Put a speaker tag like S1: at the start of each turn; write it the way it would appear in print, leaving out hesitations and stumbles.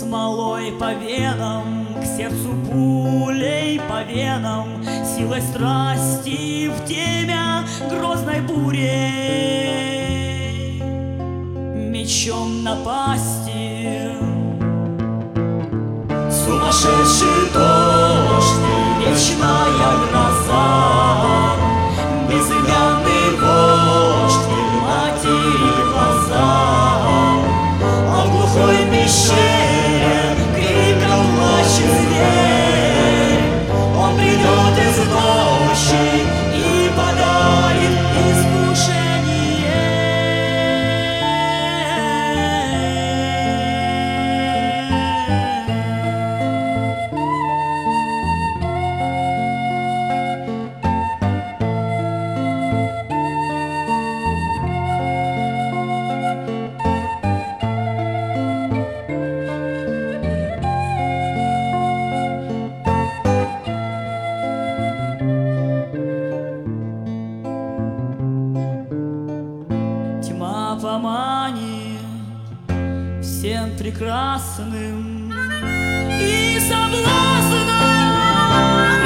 S1: Смолой по венам, к сердцу пулей по венам, силой страсти в темя грозной бурей, мечом напасти. Сумасшедший дождь, вечная гроза, безымянный вождь, матери глаза, а в глухой пещере криком плачет зверь. Он придет из ночи и подарит тьма поманит всем прекрасным и соблазном.